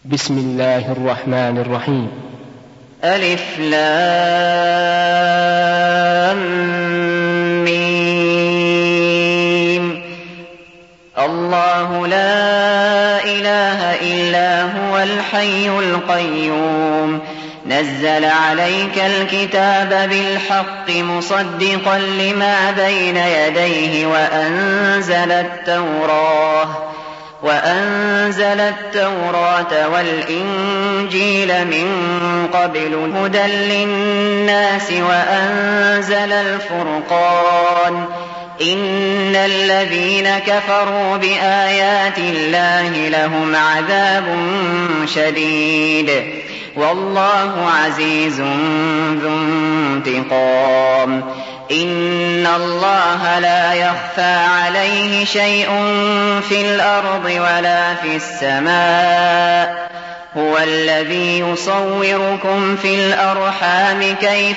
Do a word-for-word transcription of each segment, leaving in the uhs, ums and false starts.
بسم الله الرحمن الرحيم. ألف لام ميم. الله لا إله إلا هو الحي القيوم نزل عليك الكتاب بالحق مصدقا لما بين يديه وأنزل التوراة وأنزل التوراة والإنجيل من قبل هدى للناس وأنزل الفرقان إن الذين كفروا بآيات الله لهم عذاب شديد والله عزيز ذو انتقام. إن الله لا يخفى عليه شيء في الأرض ولا في السماء هو الذي يصوركم في الأرحام كيف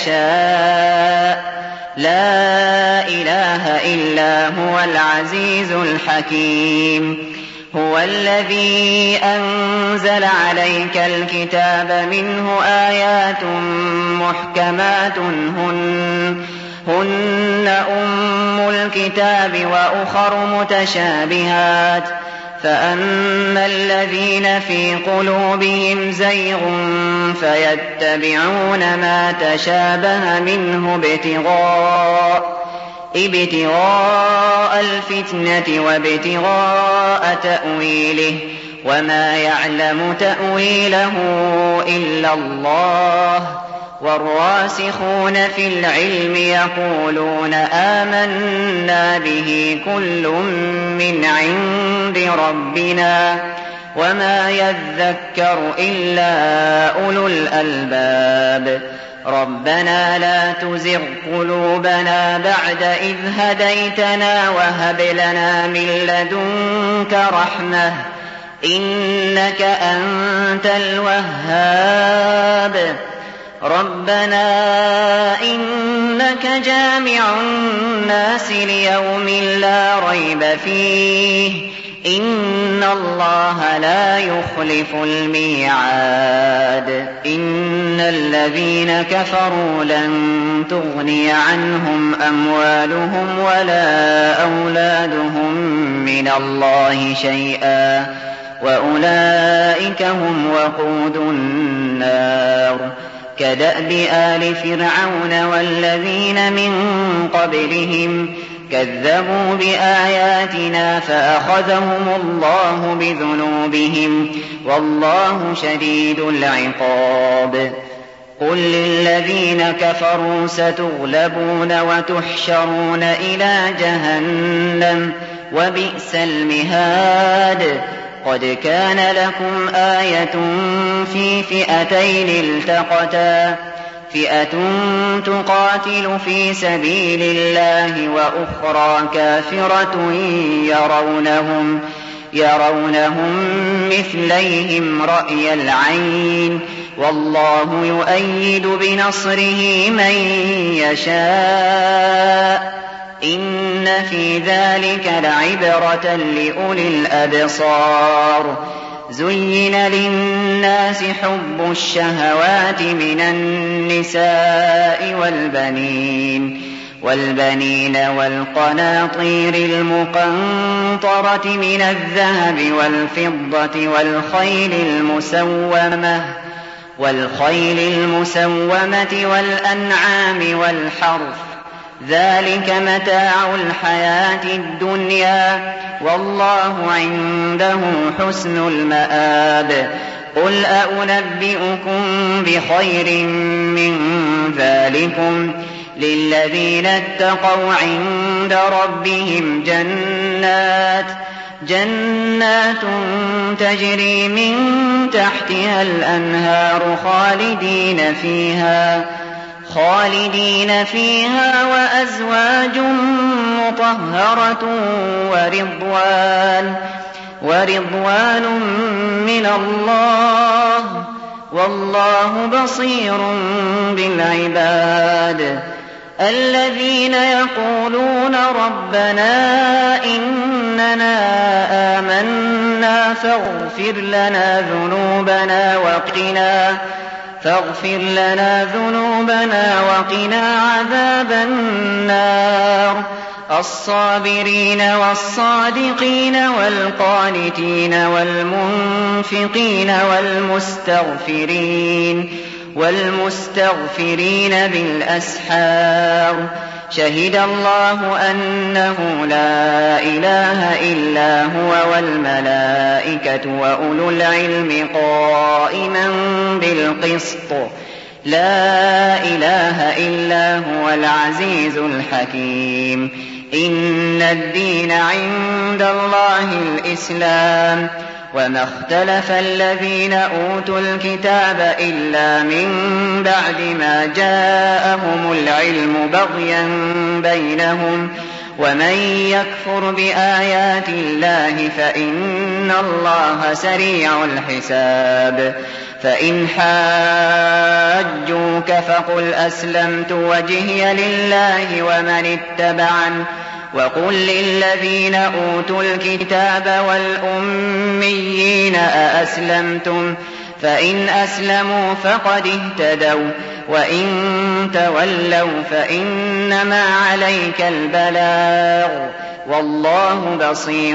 يشاء لا إله إلا هو العزيز الحكيم. هو الذي أنزل عليك الكتاب منه آيات محكمات هن, هن أم الكتاب وأخر متشابهات فأما الذين في قلوبهم زيغ فيتبعون ما تشابه منه ابتغاء ابتغاء الفتنة وابتغاء تأويله وما يعلم تأويله إلا الله والراسخون في العلم يقولون آمنا به كل من عند ربنا وما يذكر إلا أولو الألباب. ربنا لا تزغ قلوبنا بعد إذ هديتنا وهب لنا من لدنك رحمة إنك أنت الوهاب. ربنا إنك جامع الناس ليوم لا ريب فيه إن الله لا يخلف الميعاد. إن الذين كفروا لن تغني عنهم أموالهم ولا أولادهم من الله شيئا وأولئك هم وقود النار. كدأب آل فرعون والذين من قبلهم كذبوا بآياتنا فأخذهم الله بذنوبهم والله شديد العقاب. قل للذين كفروا ستغلبون وتحشرون إلى جهنم وبئس المهاد. قد كان لكم آية في فئتين التقتا فئة تقاتل في سبيل الله وأخرى كافرة يرونهم, يرونهم مثليهم رأي العين والله يؤيد بنصره من يشاء إن في ذلك لعبرة لأولي الأبصار. زين للناس حب الشهوات من النساء والبنين والبنين والقناطير المقنطرة من الذهب والفضة والخيل المسومة والخيل المسومة والأنعام والحرث ذلك متاع الحياة الدنيا والله عنده حسن المآب. قل أنبئكم بخير من ذلكم للذين اتقوا عند ربهم جنات جنات تجري من تحتها الأنهار خالدين فيها خالدين فيها وأزواج مطهرة ورضوان ورضوان من الله والله بصير بالعباد. الذين يقولون ربنا إننا آمنا فاغفر لنا ذنوبنا وقنا فاغفر لنا ذنوبنا وقنا عذاب النار الصابرين والصادقين والقانتين والمنفقين والمستغفرين والمستغفرين بالأسحار شهد الله أنه لا إله إلا هو والملائكة وأولو العلم قائما بالقسط لا إله إلا هو العزيز الحكيم إن الدين عند الله الإسلام وما اختلف الذين أوتوا الكتاب إلا من بعد ما جاءهم العلم بغيا بينهم ومن يكفر بآيات الله فإن الله سريع الحساب فإن حاجوك فقل أسلمت وجهي لله ومن اتبعني وقل للذين أوتوا الكتاب والأميين أأسلمتم فإن أسلموا فقد اهتدوا وإن تولوا فإنما عليك البلاغ والله بصير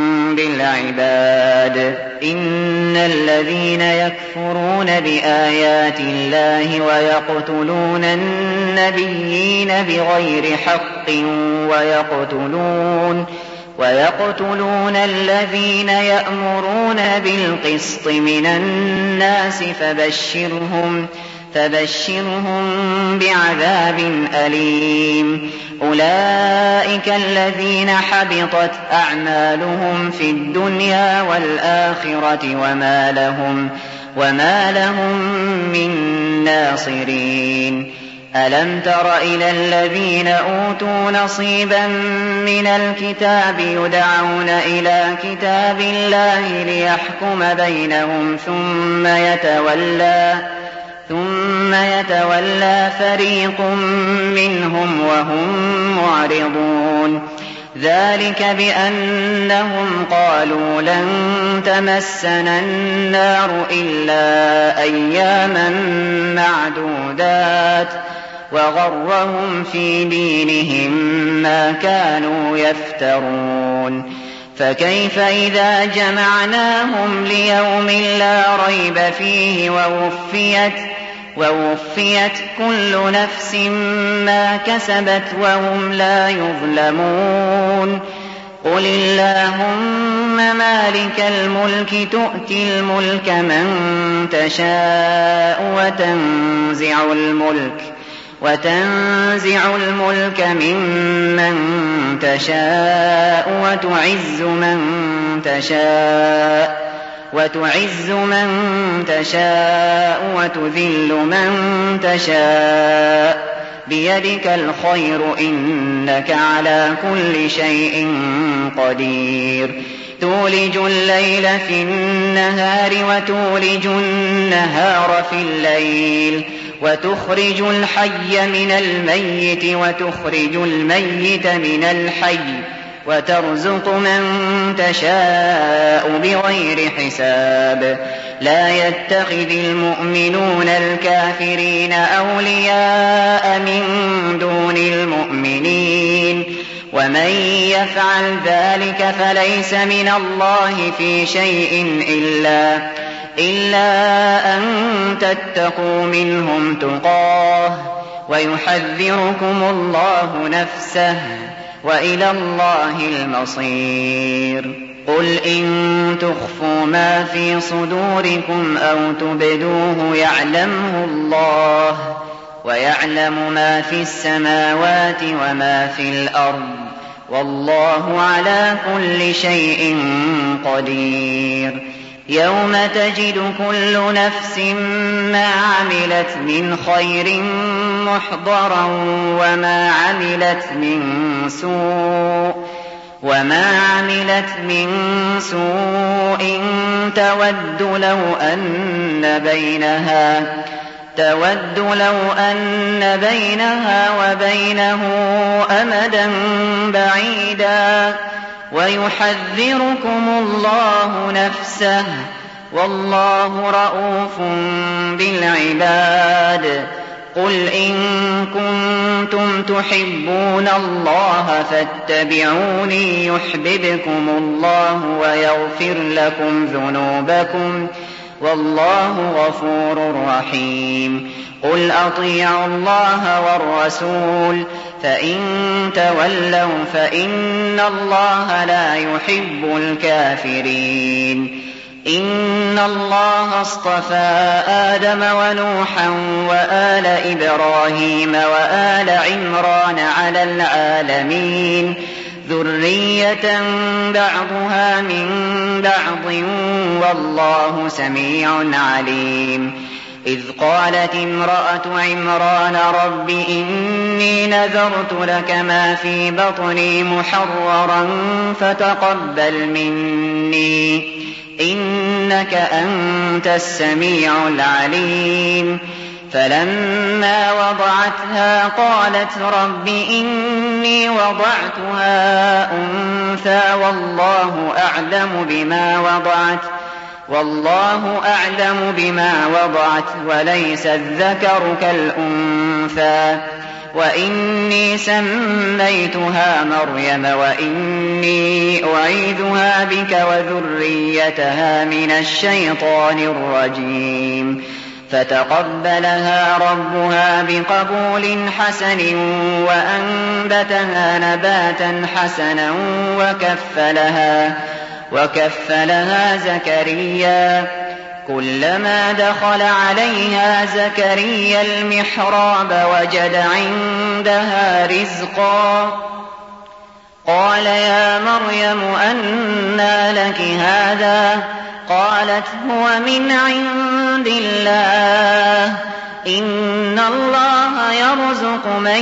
بالعباد إن الذين يكفرون بآيات الله ويقتلون النبيين بغير حق ويقتلون ويقتلون الذين يأمرون بالقسط من الناس فبشرهم فبشرهم بعذاب أليم أولئك الذين حبطت أعمالهم في الدنيا والآخرة وما لهم, وما لهم من ناصرين ألم تر إلى الذين أوتوا نصيبا من الكتاب يدعون إلى كتاب الله ليحكم بينهم ثم يتولى ثم يتولى فريق منهم وهم معرضون ذلك بأنهم قالوا لن تمسنا النار إلا أياما معدودات وغرهم في دينهم ما كانوا يفترون فكيف إذا جمعناهم ليوم لا ريب فيه ووفيت ووفيت كل نفس ما كسبت وهم لا يظلمون قل اللهم مالك الملك تؤتي الملك من تشاء وتنزع الملك وتنزع الملك ممن تشاء وتعز من تشاء وتعز من تشاء وتذل من تشاء بيدك الخير إنك على كل شيء قدير تولج الليل في النهار وتولج النهار في الليل وتخرج الحي من الميت وتخرج الميت من الحي وترزق من تشاء بغير حساب لا يتخذ المؤمنون الكافرين أولياء من دون المؤمنين ومن يفعل ذلك فليس من الله في شيء إلا إلا أن تتقوا منهم تقاه ويحذركم الله نفسه وإلى الله المصير قل إن تخفوا ما في صدوركم أو تبدوه يعلمه الله ويعلم ما في السماوات وما في الأرض والله على كل شيء قدير يوم تجد كل نفس ما عملت من خير محضرا وما عملت من سوء وما عملت من سوء تود لو أن بينها تود لو أن بينها وبينه أمدا بعيدا ويحذركم الله نفسه والله رءوف بالعباد. قل إن كنتم تحبون الله فاتبعوني يحببكم الله ويغفر لكم ذنوبكم والله غفور رحيم. قل أطيعوا الله والرسول فإن تولوا فإن الله لا يحب الكافرين. إن الله اصطفى آدم ونوحا وآل إبراهيم وآل عمران على العالمين ذرية بعضها من بعض والله سميع عليم. إذ قالت امرأة عمران رب إني نذرت لك ما في بطني محررا فتقبل مني إنك أنت السميع العليم. فلما وضعتها قالت رب إني وضعتها أنثى والله أعلم بما وضعت والله أعلم بما وضعت وليس الذكر كالأنثى وإني سميتها مريم وإني أعيذها بك وذريتها من الشيطان الرجيم. فتقبلها ربها بقبول حسن وأنبتها نباتا حسنا وكفلها, وكفلها زكريا. كلما دخل عليها زكريا المحراب وجد عندها رزقا قال يا مريم أنى لك هذا؟ قالت هو من عند الله إن الله يرزق من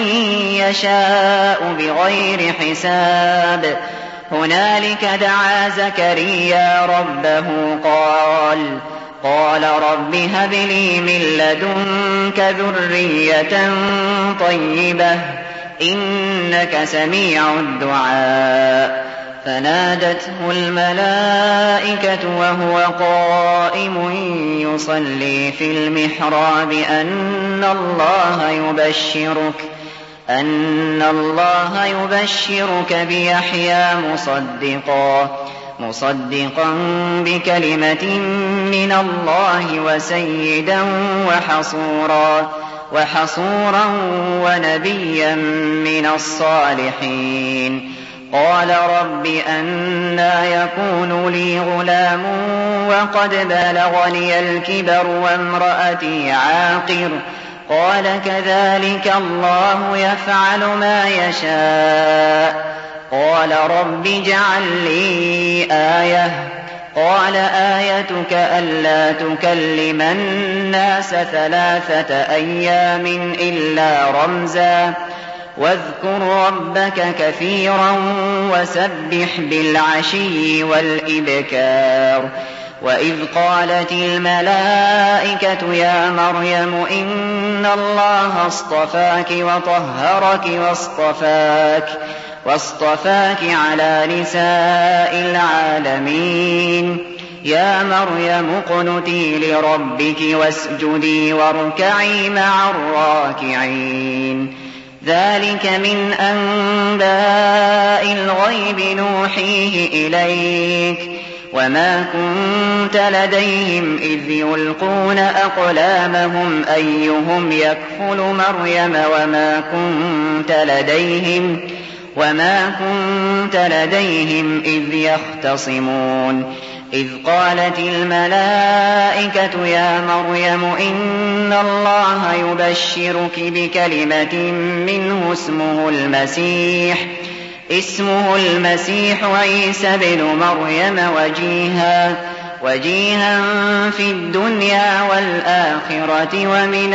يشاء بغير حساب. هنالك دعا زكريا ربه قال قال رب هب لي من لدنك ذرية طيبة إنك سميع الدعاء. فنادته الملائكة وهو قائم يصلي في المحراب أن الله يبشرك أن الله يبشرك بيحيى مصدقا مصدقا بكلمة من الله وسيدا وحصورا وحصورا ونبيا من الصالحين. قال رب أنى يكون لي غلام وقد بلغني الكبر وامرأتي عاقر؟ قال كذلك الله يفعل ما يشاء. قال رب اجعل لي آية. قال آيتك ألا تكلم الناس ثلاثة أيام إلا رمزا واذكر ربك كثيرا وسبح بالعشي والإبكار. وإذ قالت الملائكة يا مريم إن الله اصطفاك وطهرك واصطفاك واصطفاك على نساء العالمين. يا مريم اقنتي لربك واسجدي واركعي مع الراكعين. ذلك من أنباء الغيب نوحيه إليك وما كنت لديهم إذ يلقون أقلامهم أيهم يكفل مريم وما كنت لديهم وما كنت لديهم إذ يختصمون. إذ قالت الملائكة يا مريم إن الله يبشرك بكلمة منه اسمه المسيح اسمه المسيح عيسى بن مريم وجيها وجيها في الدنيا والآخرة ومن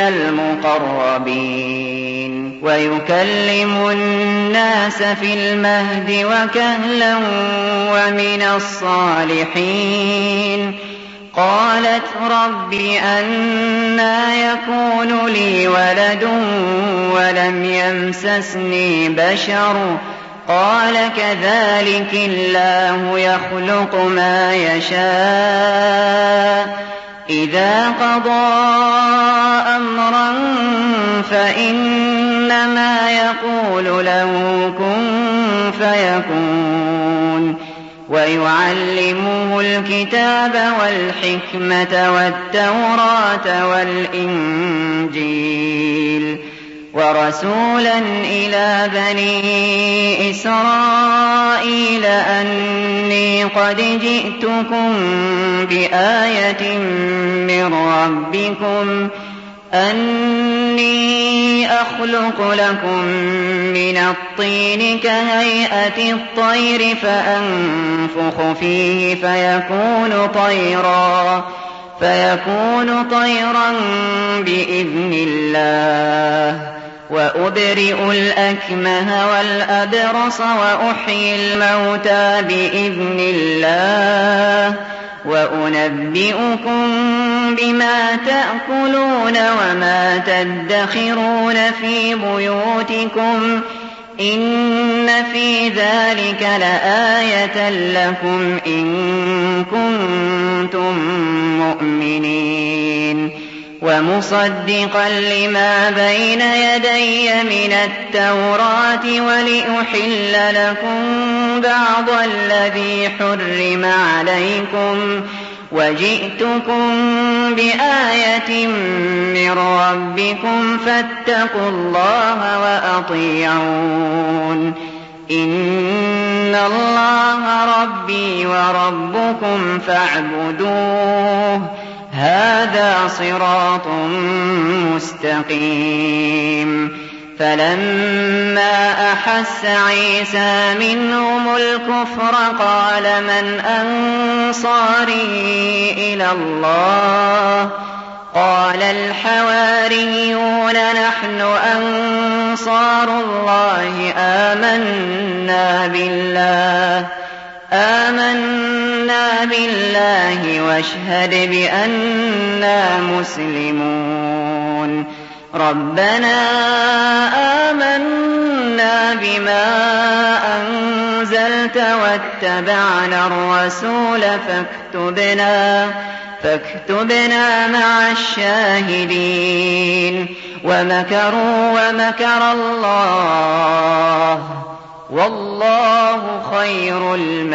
المقربين ويكلم الناس في المهد وكهلا ومن الصالحين. قالت رب أنى يكون لي ولد ولم يمسسني بشر قال كذلك الله يخلق ما يشاء إذا قضى أمرا فإنما يقول له كن فيكون ويعلمه الكتاب والحكمة والتوراة والإنجيل ورسولا إلى بني إسرائيل أني قد جئتكم بآية من ربكم أني أخلق لكم من الطين كهيئة الطير فأنفخ فيه فيكون طيرا فيكون طيرا بإذن الله وأبرئ الأكمه والأبرص وأحيي الموتى بإذن الله وأنبئكم بما تأكلون وما تدخرون في بيوتكم إن في ذلك لآية لكم إن كنتم مؤمنين ومصدقا لما بين يدي من التوراة ولأحل لكم بعض الذي حرم عليكم وجئتكم بآية من ربكم فاتقوا الله وأطيعون إن الله ربي وربكم فاعبدوه هذا صراط مستقيم فلما أحس عيسى منهم الكفر قال من أنصاري إلى الله قال الحواريون نحن أنصار الله آمنا بالله آمنا بالله واشهد بأننا مسلمون ربنا آمنا بما أنزلت واتبعنا الرسول فاكتبنا فاكتبنا مع الشاهدين ومكروا ومكر الله والله خير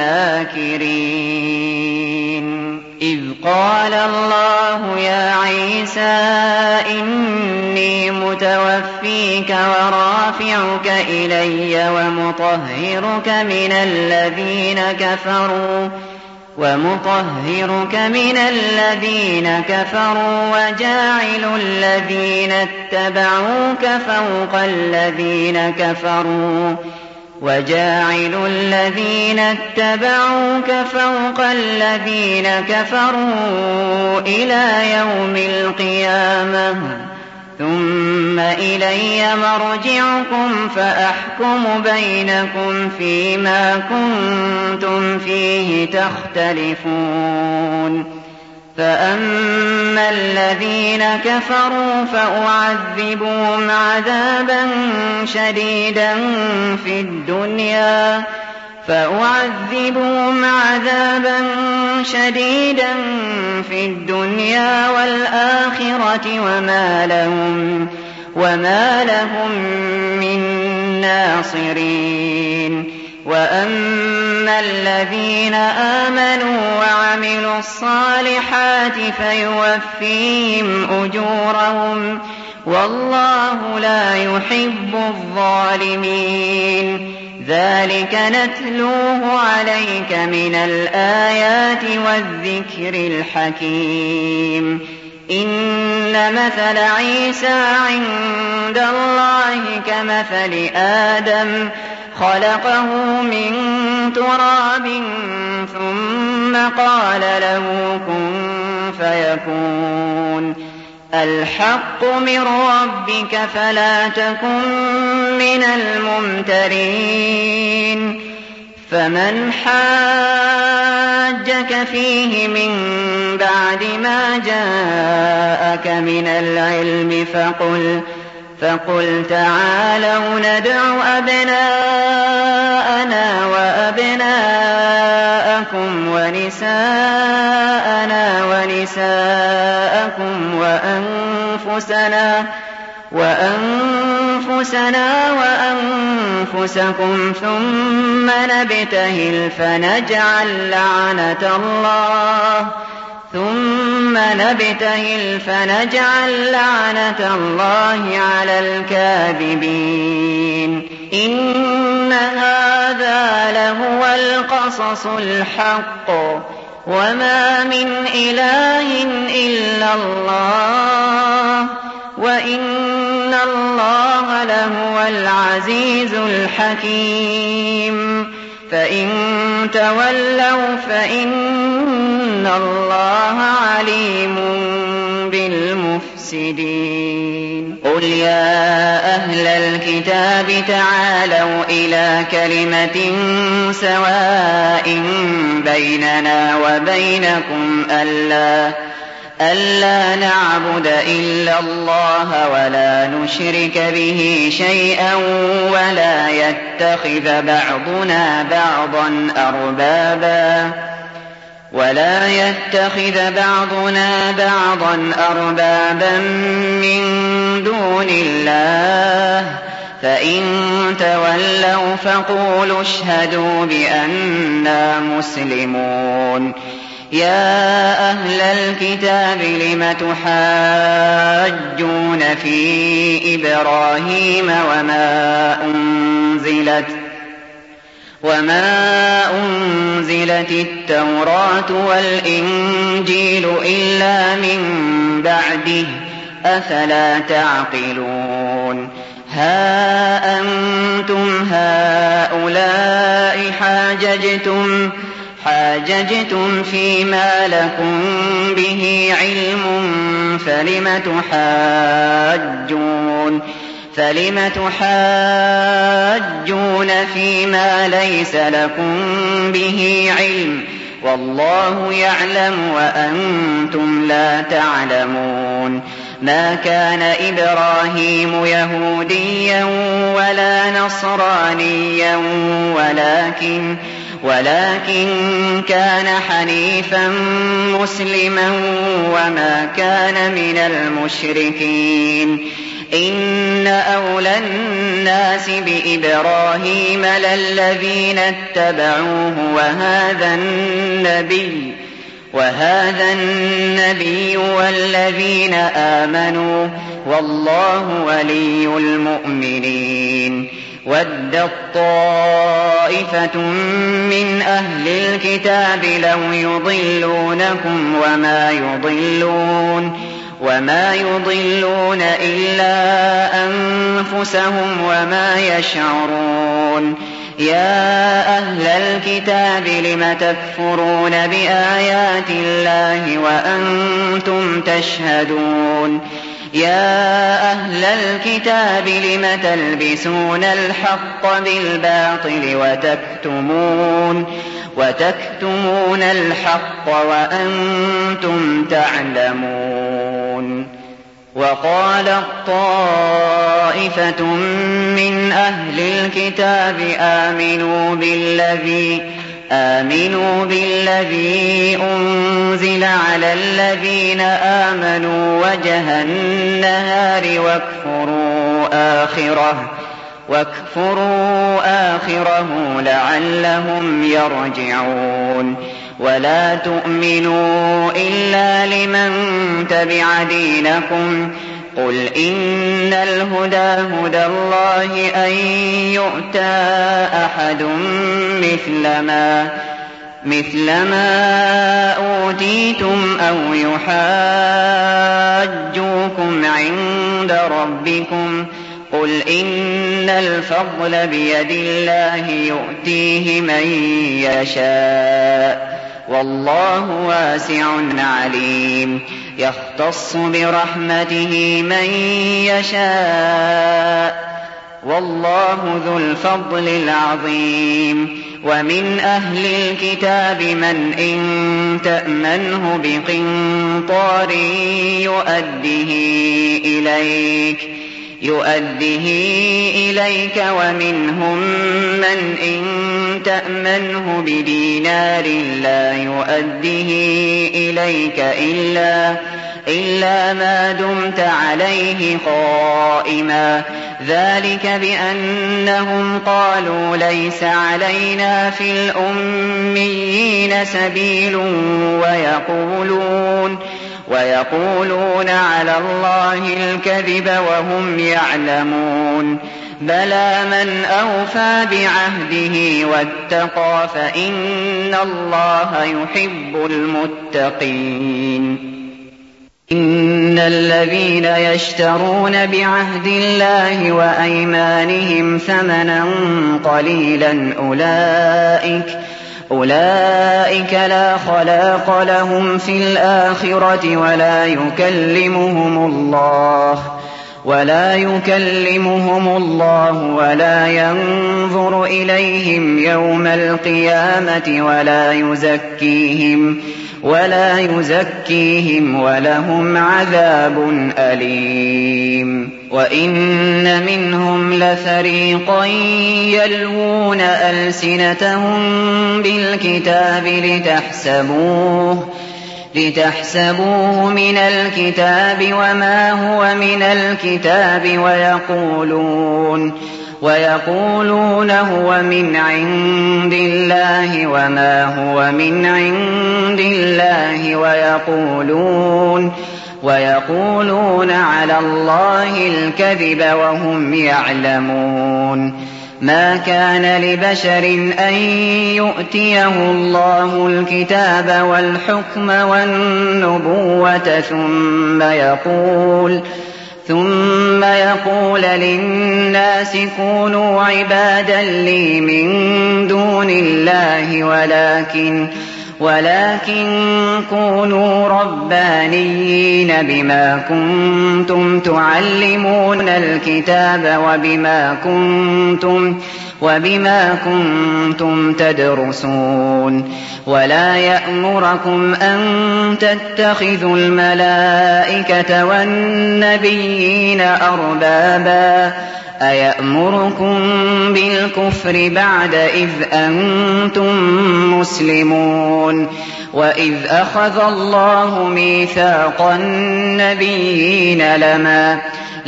الماكرين إذ قال الله يا عيسى إني متوفيك ورافعك إلي ومطهرك من الذين كفروا ومطهرك من الذين كفروا وجاعل الذين اتبعوك فوق الذين كفروا وجاعل الذين اتبعوك فوق الذين كفروا إلى يوم القيامة ثم إلي مرجعكم فأحكم بينكم فيما كنتم فيه تختلفون فأما الذين كفروا فأعذبهم عذابا شديدا في الدنيا فأعذبهم عذابا شديدا في الدنيا والآخرة وما لهم وما لهم من ناصرين وأما الذين آمنوا وعملوا الصالحات فيوفيهم أجورهم والله لا يحب الظالمين ذلك نتلوه عليك من الآيات والذكر الحكيم إن مثل عيسى عند الله كمثل آدم خلقه من تراب ثم قال له كن فيكون الحق من ربك فلا تكن من الممترين فمن حاجك فيه من بعد ما جاءك من العلم فقل فقل تعالوا ندع أبناءنا وأبناءكم ونساءنا ونساءكم وأنفسنا وأنفسنا وأنفسكم ثم نبتهل فنجعل لعنة الله ثم نبتهل فنجعل لعنة الله على الكاذبين إن هذا لهو القصص الحق وما من إله إلا الله وإن الله لهو العزيز الحكيم فإن تولوا فإن الله عليم بالمفسدين قل يا أهل الكتاب تعالوا إلى كلمة سواء بيننا وبينكم ألا ألا نعبد إلا الله ولا نشرك به شيئا ولا يتخذ بعضنا بعضا أربابا ولا يتخذ بعضنا بعضا أربابا من دون الله فإن تولوا فقولوا اشهدوا بأننا مسلمون يا أهل الكتاب لم تحاجون في إبراهيم وما أنزلت وما أنزلت التوراة والإنجيل إلا من بعده أفلا تعقلون ها أنتم هؤلاء حاججتم حاججتم فيما لكم به علم فلم تحاجون فلم تحاجون فيما ليس لكم به علم والله يعلم وأنتم لا تعلمون ما كان إبراهيم يهوديا ولا نصرانيا ولكن ولكن كان حنيفا مسلما وما كان من المشركين إن أولى الناس بإبراهيم للذين اتبعوه وهذا النبي وهذا النبي والذين آمنوا والله ولي المؤمنين ودت طائفة من أهل الكتاب لو يضلونكم وما يضلون وما يضلون إلا أنفسهم وما يشعرون يا أهل الكتاب لم تكفرون بآيات الله وأنتم تشهدون يا أهل الكتاب لم تلبسون الحق بالباطل وتكتمون وتكتمون الحق وأنتم تعلمون وقالت طائفة من أهل الكتاب آمنوا بالذي آمنوا بالذي أنزل على الذين آمنوا وجه النهار واكفروا آخره واكفروا آخره لعلهم يرجعون ولا تؤمنوا إلا لمن تبع دينكم قل إن الهدى هدى الله أن يؤتى أحد مثل ما مثل ما أوتيتم أو يحاجوكم عند ربكم قل إن الفضل بيد الله يؤتيه من يشاء والله واسع عليم يختص برحمته من يشاء والله ذو الفضل العظيم. ومن أهل الكتاب من إن تأمنه بقنطار يؤده إليك يؤده إليك ومنهم من إن تأمنه بدينار لا يؤده إليك إلا إلا ما دمت عليه قائما ذلك بأنهم قالوا ليس علينا في الأميين سبيل ويقولون ويقولون على الله الكذب وهم يعلمون بلى من أوفى بعهده واتقى فإن الله يحب المتقين. إن الذين يشترون بعهد الله وأيمانهم ثمنا قليلا أولئك أولئك لا خلاق لهم في الآخرة ولا يكلمهم الله ولا يكلمهم الله ولا ينظر إليهم يوم القيامة ولا يزكيهم ولا يزكيهم ولهم عذاب أليم. وإن منهم لفريقا يلوون ألسنتهم بالكتاب لتحسبوه لتحسبوه من الكتاب وما هو من الكتاب ويقولون ويقولون هو من عند الله وما هو من عند الله ويقولون ويقولون على الله الكذب وهم يعلمون. ما كان لبشر أن يؤتيه الله الكتاب والحكم والنبوة ثم يقول ثم يقول للناس كونوا عبادا لي من دون الله ولكن ولكن كونوا ربانيين بما كنتم تعلمون الكتاب وبما كنتم وبما كنتم تدرسون. ولا يأمركم أن تتخذوا الملائكة والنبيين أربابا أيأمركم بالكفر بعد إذ أنتم مسلمون. وإذ أخذ الله ميثاق النبيين لما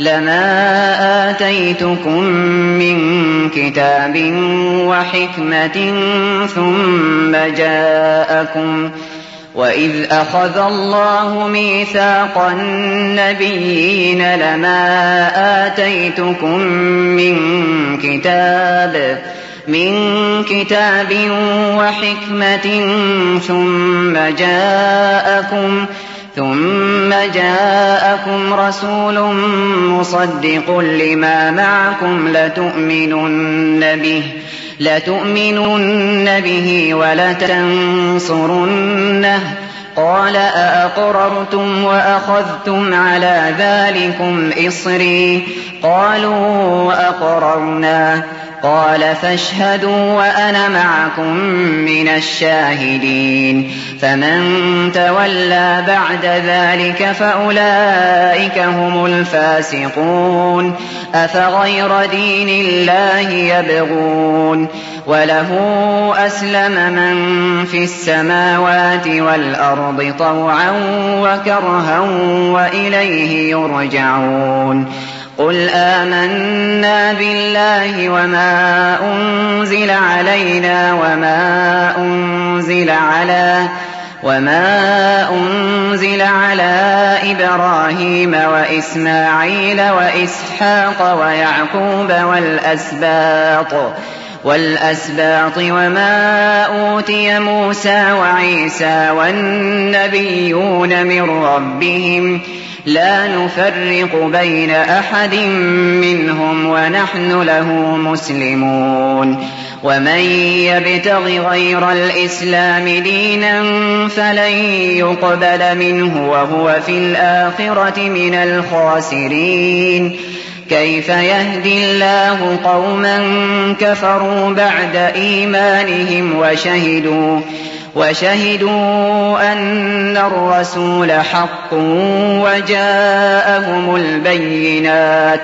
لما آتيتكم من كتاب وحكمة ثم جاءكم وإذ أخذ الله ميثاق النبيين لما آتيتكم من كتاب من كتاب وحكمة ثم جاءكم ثم جاءكم رسول مصدق لما معكم لتؤمنن به لتؤمنن به ولتنصرنه قال أأقررتم وأخذتم على ذلكم إصري قالوا أقررنا قال فاشهدوا وأنا معكم من الشاهدين. فمن تولى بعد ذلك فأولئك هم الفاسقون. أفغير دين الله يبغون وله أسلم من في السماوات والأرض طوعا وكرها وإليه يرجعون. قل آمنا بالله وما أنزل علينا وما أنزل على وما أنزل على إبراهيم وإسماعيل وإسحاق ويعقوب والأسباط والأسباط وما أوتي موسى وعيسى والنبيون من ربهم لا نفرق بين أحد منهم ونحن له مسلمون. ومن يبتغ غير الإسلام دينا فلن يقبل منه وهو في الآخرة من الخاسرين. كيف يهدي الله قوما كفروا بعد إيمانهم وشهدوا وشهدوا أن الرسول حق وجاءهم البينات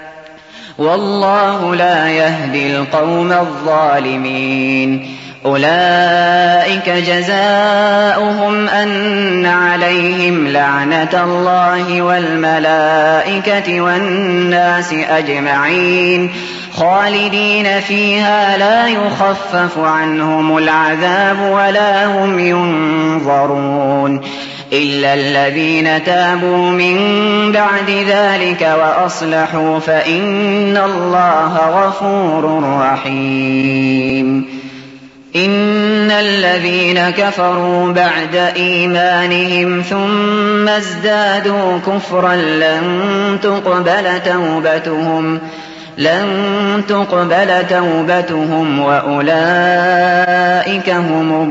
والله لا يهدي القوم الظالمين. أولئك جزاؤهم أن عليهم لعنة الله والملائكة والناس أجمعين خالدين فيها لا يخفف عنهم العذاب ولا هم ينظرون إلا الذين تابوا من بعد ذلك وأصلحوا فإن الله غفور رحيم. إن الذين كفروا بعد إيمانهم ثم ازدادوا كفرا لن تقبل توبتهم لن تقبل توبتهم وأولئك هم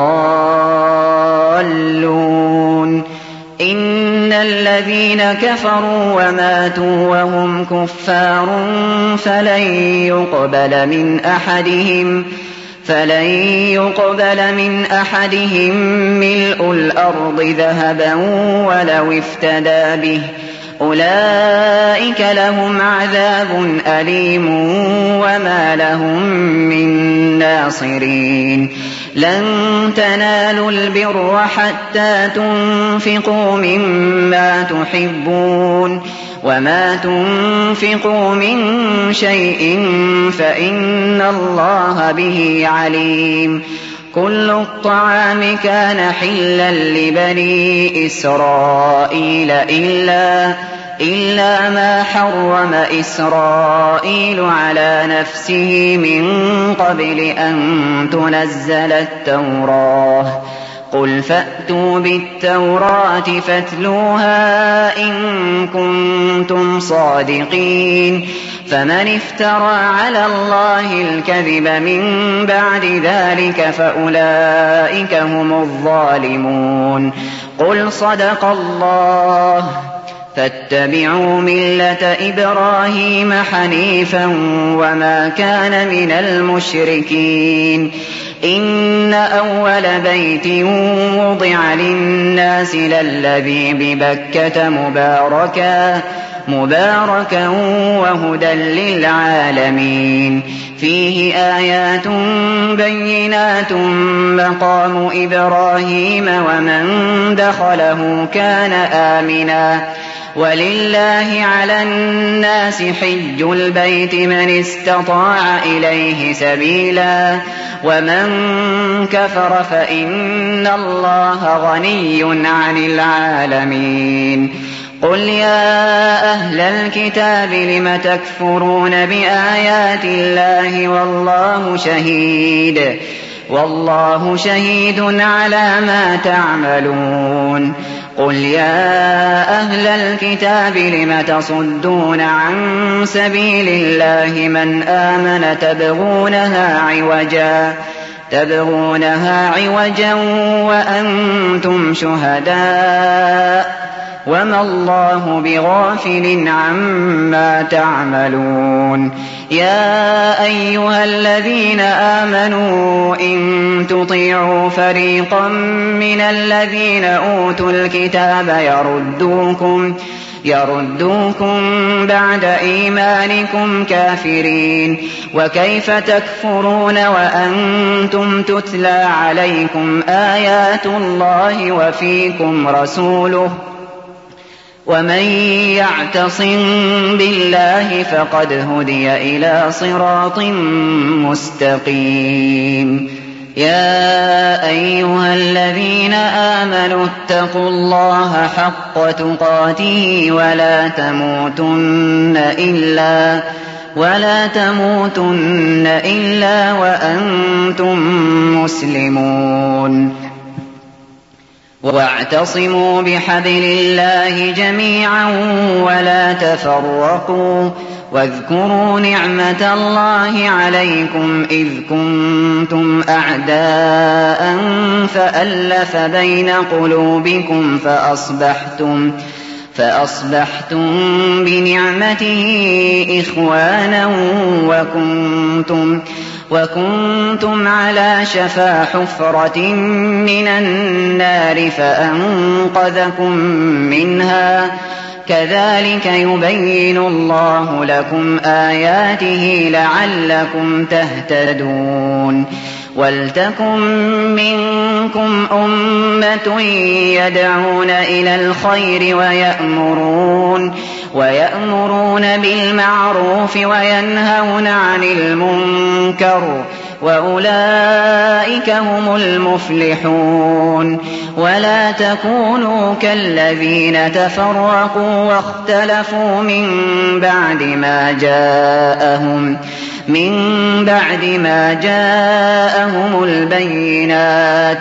الضالون. إن الذين كفروا وماتوا وهم كفار فلن يقبل من أحدهم فلن يقبل من أحدهم ملء الأرض ذهبا ولو افتدى به أولئك لهم عذاب أليم وما لهم من ناصرين. لن تنالوا البر حتى تنفقوا مما تحبون وما تنفقوا من شيء فإن الله به عليم. كل الطعام كان حلا لبني إسرائيل إلا إلا ما حرم إسرائيل على نفسه من قبل أن تنزل التوراة. قل فأتوا بالتوراة فاتلوها إن كنتم صادقين. فمن افترى على الله الكذب من بعد ذلك فأولئك هم الظالمون. قل صدق الله فاتبعوا ملة إبراهيم حنيفا وما كان من المشركين. إن أول بيت وضع للناس للذي ببكة مباركا مباركا وهدى للعالمين. فيه آيات بينات مقام إبراهيم ومن دخله كان آمنا ولله على الناس حج البيت من استطاع إليه سبيلا ومن كفر فإن الله غني عن العالمين. قل يا أهل الكتاب لم تكفرون بآيات الله والله شهيد والله شهيد على ما تعملون. قل يا أهل الكتاب لم تصدون عن سبيل الله من آمن تبغونها عوجا تبغونها عوجا وأنتم شهداء وما الله بغافل عما تعملون. يا أيها الذين آمنوا إن تطيعوا فريقا من الذين أوتوا الكتاب يردوكم يردوكم بعد إيمانكم كافرين وكيف تكفرون وأنتم تتلى عليكم آيات الله وفيكم رسوله ومن يعتصم بالله فقد هدي إلى صراط مستقيم. يا أيها الذين آمنوا اتقوا الله حق تقاته ولا تموتن إلا ولا تموتن إلا وأنتم مسلمون. واعتصموا بحبل الله جميعا ولا تفرقوا واذكروا نعمة الله عليكم إذ كنتم أعداء فألف بين قلوبكم فأصبحتم فأصبحتم بنعمته إخوانا وكنتم, وكنتم على شفا حفرة من النار فأنقذكم منها كذلك يبين الله لكم آياته لعلكم تهتدون ولتكن منكم أمة يدعون إلى الخير ويأمرون, ويأمرون بالمعروف وينهون عن المنكر وأولئك هم المفلحون ولا تكونوا كالذين تفرقوا واختلفوا من بعد ما جاءهم من بعد ما جاءهم البينات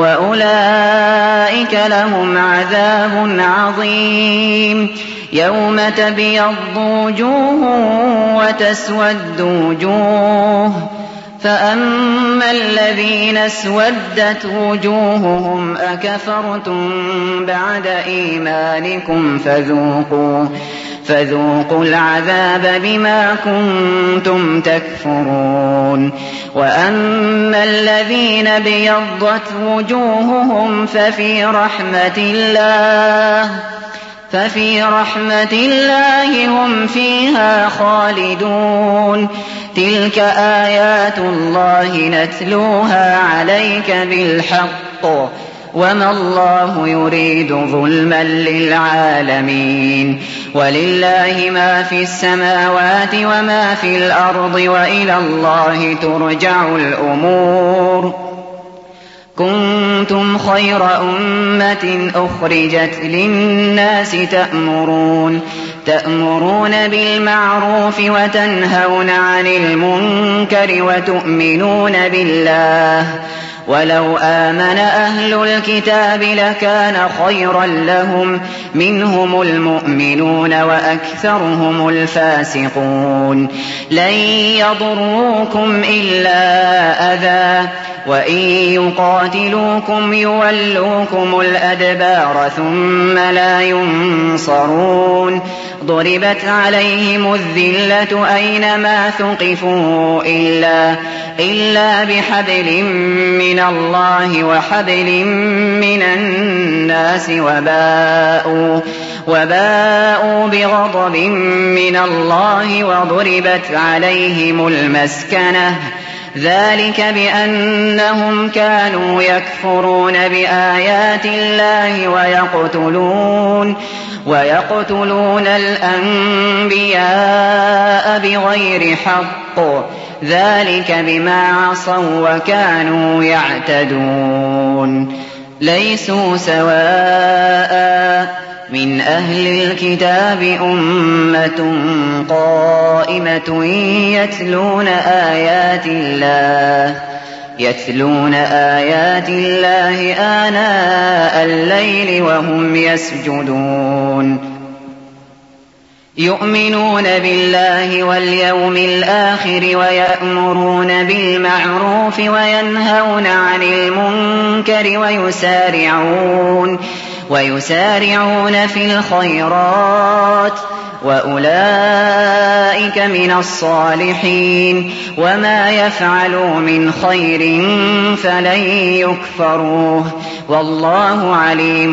وأولئك لهم عذاب عظيم يوم تبيض وجوه وتسود وجوه فأما الذين اسودت وجوههم أكفرتم بعد إيمانكم فذوقوا فذوقوا العذاب بما كنتم تكفرون وأما الذين ابيضت وجوههم ففي رحمة الله ففي رحمة الله هم فيها خالدون تلك آيات الله نتلوها عليك بالحق وما الله يريد ظلما للعالمين ولله ما في السماوات وما في الأرض وإلى الله ترجع الأمور كنتم خير أمة أخرجت للناس تأمرون تأمرون بالمعروف وتنهون عن المنكر وتؤمنون بالله ولو آمن أهل الكتاب لكان خيرا لهم منهم المؤمنون وأكثرهم الفاسقون لن يضروكم إلا أذى وإن يقاتلوكم يولوكم الأدبار ثم لا ينصرون ضربت عليهم الذلة أينما ثقفوا إلا, إلا بحبل من الله وحبل من الناس وباءوا, وباءوا بغضب من الله وضربت عليهم المسكنة ذلك بأنهم كانوا يكفرون بآيات الله ويقتلون, ويقتلون الأنبياء بغير حق ذلك بما عصوا وكانوا يعتدون ليسوا سواء من أهل الكتاب أمة قائمة يتلون آيات الله يتلون آيات الله آناء الليل وهم يسجدون يؤمنون بالله واليوم الآخر ويأمرون بالمعروف وينهون عن المنكر ويسارعون ويسارعون في الخيرات وأولئك من الصالحين وما يفعلوا من خير فلن يكفروه والله عليم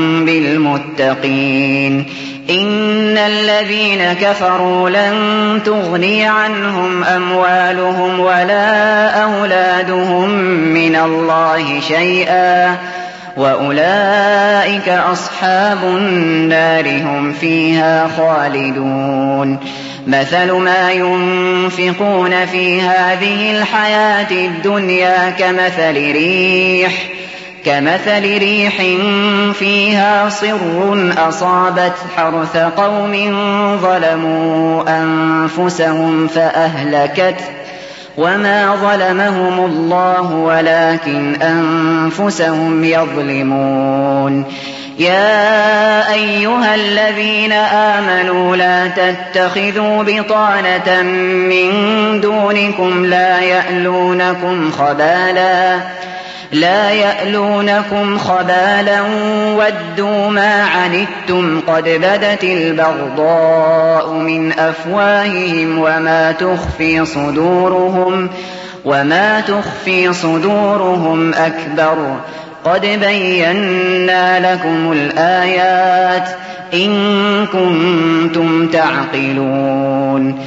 بالمتقين إن الذين كفروا لن تغني عنهم أموالهم ولا أولادهم من الله شيئا وأولئك أصحاب النار هم فيها خالدون مثل ما ينفقون في هذه الحياة الدنيا كمثل ريح كمثل ريح فيها صر أصابت حرث قوم ظلموا أنفسهم فأهلكت وما ظلمهم الله ولكن أنفسهم يظلمون يا أيها الذين آمنوا لا تتخذوا بطانة من دونكم لا يألونكم خبالا لا يألونكم خبالا ودوا ما عنتم قد بدت البغضاء من أفواههم وما تخفي صدورهم وما تخفي صدورهم أكبر قد بينا لكم الآيات إن كنتم تعقلون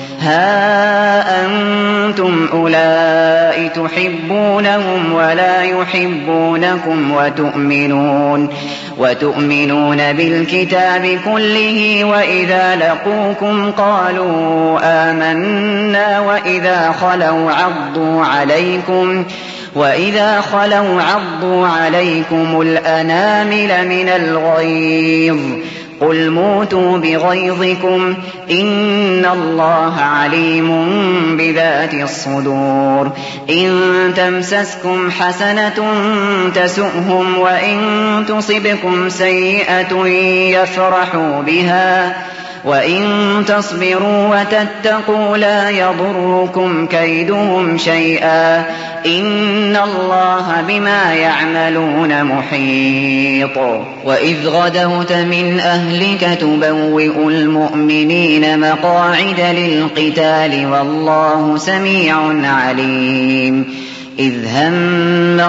ها أنتم أولئك تحبونهم ولا يحبونكم وتؤمنون وتؤمنون بالكتاب كله وإذا لقوكم قالوا آمنا وإذا خلوا عضوا عليكم وإذا خلوا عضوا عليكم الأنامل من الغيظ قل موتوا بغيظكم إن الله عليم بذات الصدور إن تمسسكم حسنة تسؤهم وإن تصبكم سيئة يفرحوا بها وإن تصبروا وتتقوا لا يضركم كيدهم شيئا إن الله بما يعملون محيط وإذ غدوت من أهلك تبوئ المؤمنين مقاعد للقتال والله سميع عليم إذ هم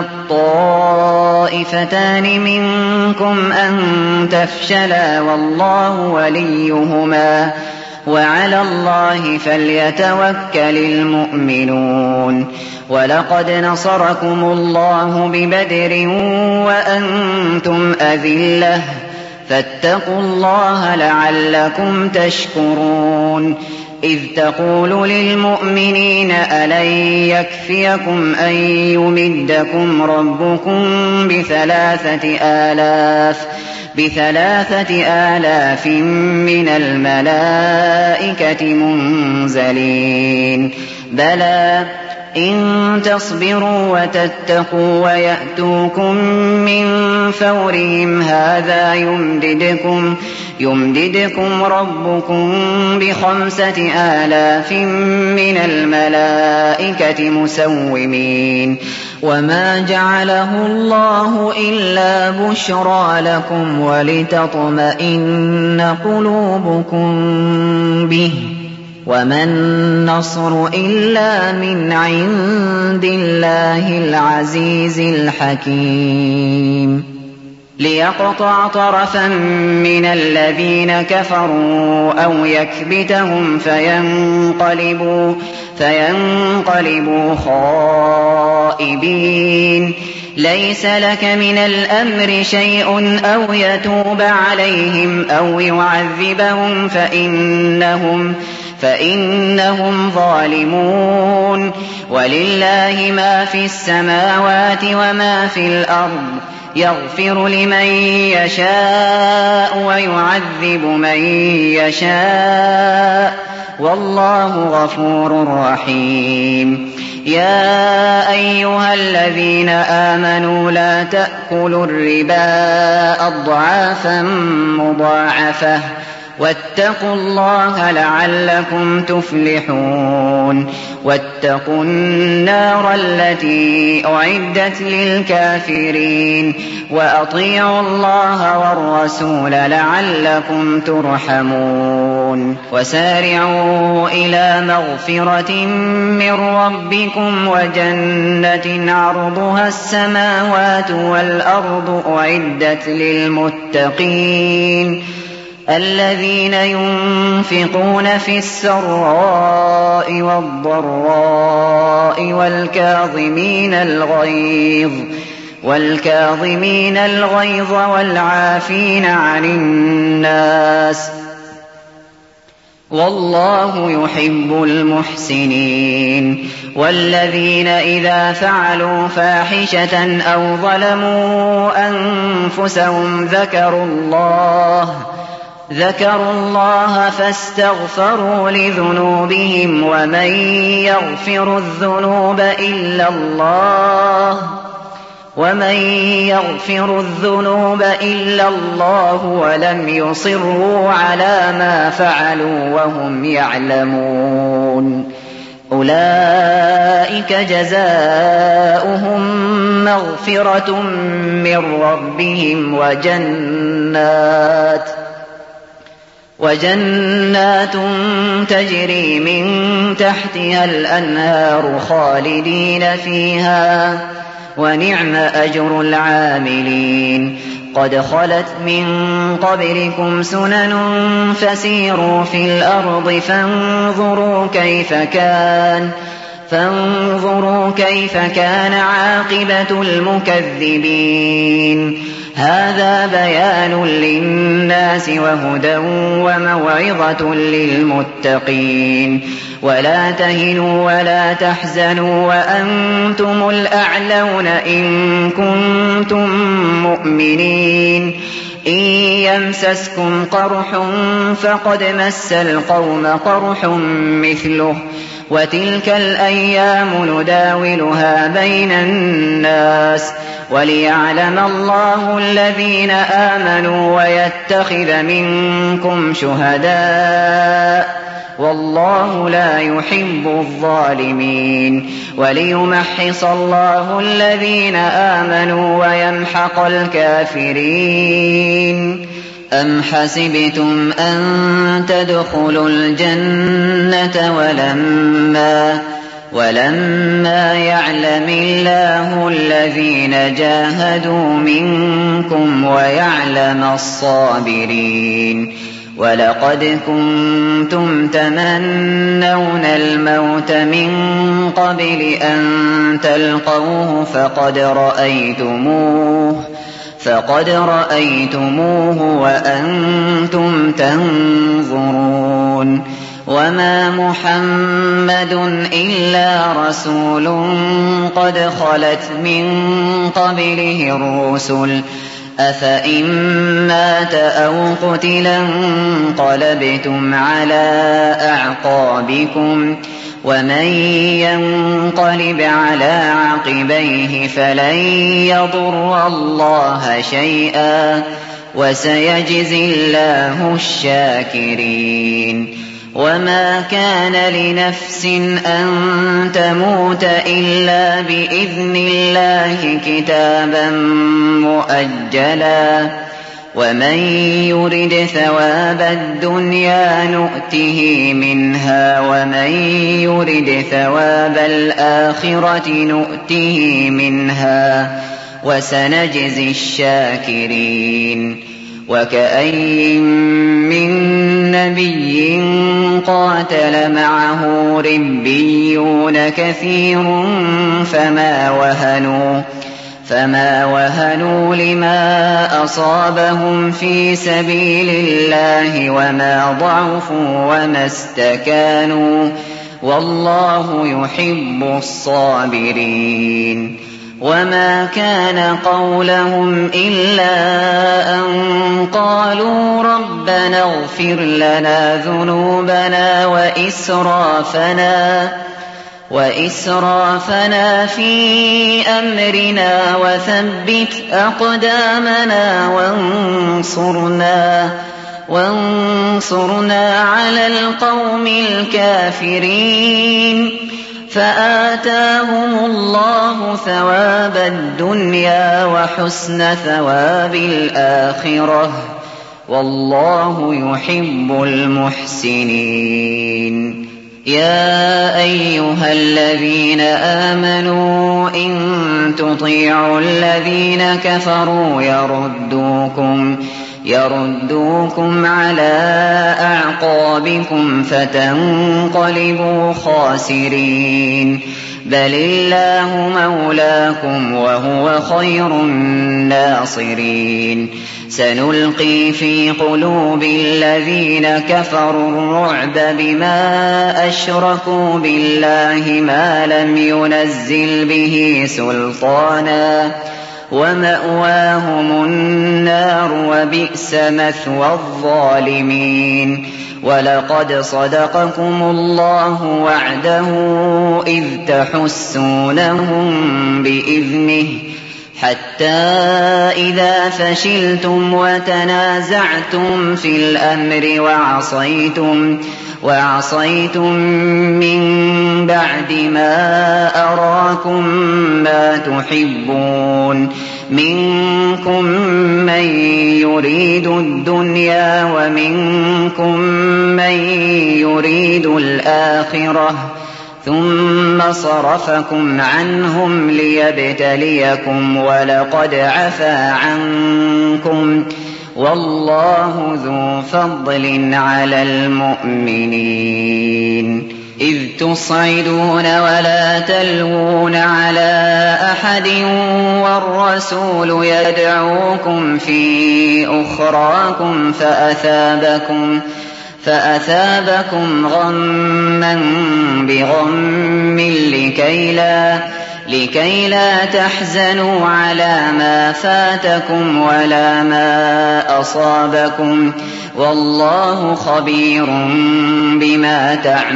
الطائفتان منكم أن تفشلا والله وليهما وعلى الله فليتوكل المؤمنون ولقد نصركم الله ببدر وأنتم أذلة فاتقوا الله لعلكم تشكرون إذ تقول للمؤمنين ألن يكفيكم أن يمدكم ربكم بثلاثة آلاف بثلاثة آلاف من الملائكة منزلين بلى إن تصبروا وتتقوا ويأتوكم من فورهم هذا يمددكم يمددكم ربكم بخمسة آلاف من الملائكة مسومين وما جعله الله إلا بشرى لكم ولتطمئن قلوبكم به وما النصر إلا من عند الله العزيز الحكيم ليقطع طرفا من الذين كفروا أو يكبتهم فينقلبوا فينقلبوا خائبين ليس لك من الأمر شيء أو يتوب عليهم أو يعذبهم فإنهم فإنهم ظالمون ولله ما في السماوات وما في الأرض يغفر لمن يشاء ويعذب من يشاء والله غفور رحيم يا أيها الذين آمنوا لا تأكلوا الربا أضعافا مضاعفة واتقوا الله لعلكم تفلحون واتقوا النار التي أعدت للكافرين وأطيعوا الله والرسول لعلكم ترحمون وسارعوا إلى مغفرة من ربكم وجنة عرضها السماوات والأرض أعدت للمتقين الذين ينفقون في السراء والضراء والكاظمين الغيظ والكاظمين الغيظ والعافين عن الناس والله يحب المحسنين والذين إذا فعلوا فاحشة أو ظلموا أنفسهم ذكروا الله ذكروا الله فاستغفروا لذنوبهم ومن يغفر الذنوب إلا الله ومن يغفر الذنوب إلا الله ولم يصروا على ما فعلوا وهم يعلمون أولئك جزاؤهم مغفرة من ربهم وجنات وجنات تجري من تحتها الأنهار خالدين فيها ونعم أجر العاملين. قد خلت من قبلكم سنن فسيروا في الأرض فانظروا كيف كان فانظروا كيف كان عاقبة المكذبين. هذا بيان للناس وهدى وموعظة للمتقين. ولا تهنوا ولا تحزنوا وأنتم الأعلون إن كنتم مؤمنين. إن يمسسكم قرح فقد مس القوم قرح مثله وتلك الأيام نداولها بين الناس وليعلم الله الذين آمنوا ويتخذ منكم شهداء والله لا يحب الظالمين. وليمحص الله الذين آمنوا ويمحق الكافرين. أم حسبتم أن تدخلوا الجنة ولما ولما يعلم الله الذين جاهدوا منكم ويعلم الصابرين. ولقد كنتم تمنون الموت من قبل أن تلقوه فقد رأيتموه فقد رأيتموه وأنتم تنظرون. وما محمد إلا رسول قد خلت من قبله الرسل أفإن مات أو قتلا انقلبتم على أعقابكم ومن ينقلب على عقبيه فلن يضر الله شيئا وسيجزي الله الشاكرين. وما كان لنفس أن تموت إلا بإذن الله كتابا مؤجلا ومن يرد ثواب الدنيا نؤته منها ومن يرد ثواب الآخرة نؤته منها وسنجزي الشاكرين. وكأين من نبي قاتل معه ربيون كثير فما وهنوا فما وهنوا لما أصابهم في سبيل الله وما ضعفوا وما استكانوا والله يحب الصابرين. وما كان قولهم إلا أن قالوا ربنا اغفر لنا ذنوبنا وإسرافنا وإسرافنا في أمرنا وثبت أقدامنا وانصرنا وانصرنا على القوم الكافرين. فآتاهم الله ثواب الدنيا وحسن ثواب الآخرة والله يحب المحسنين. يا أيها الذين آمنوا إن تطيعوا الذين كفروا يردوكم يردوكم على أعقابكم فتنقلبوا خاسرين. بل الله مولاكم وهو خير الناصرين. سنلقي في قلوب الذين كفروا الرعب بما أشركوا بالله ما لم ينزل به سلطانا ومأواهم النار وبئس مثوى الظالمين. ولقد صدقكم الله وعده إذ تحسونهم بإذنه حتى إذا فشلتم وتنازعتم في الأمر وعصيتم, وعصيتم من بعد ما أراكم ما تحبون منكم من يريد الدنيا ومنكم من يريد الآخرة ثم صرفكم عنهم ليبتليكم ولقد عفا عنكم والله ذو فضل على المؤمنين إذ تصعدون ولا تلوون على أحد والرسول يدعوكم في أخراكم فأثابكم فأثابكم غما بغم لكي لا, لكي لا تحزنوا على ما فاتكم ولا ما أصابكم والله خبير بما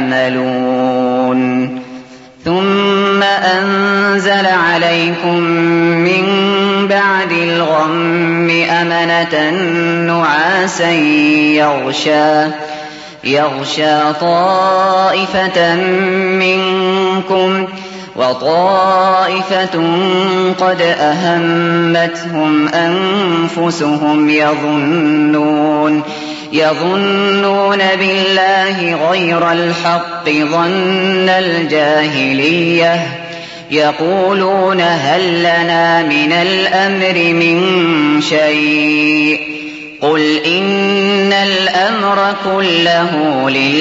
تعملون ثم أنزل عليكم من بعد الغم أمنة نعاسا يغشى يغشى طائفة منكم وطائفة قد أهمتهم أنفسهم يظنون يظنون بالله غير الحق ظن الجاهلية يقولون هل لنا من الأمر من شيء قل إن الأمر كله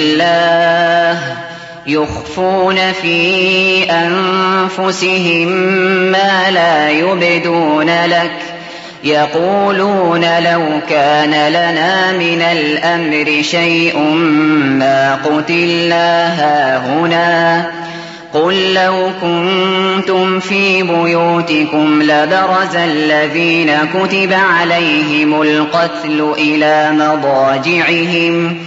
لله يخفون في أنفسهم ما لا يبدون لك يقولون لو كان لنا من الأمر شيء ما قتلنا هاهنا قل لو كنتم في بيوتكم لبرز الذين كتب عليهم القتل إلى مضاجعهم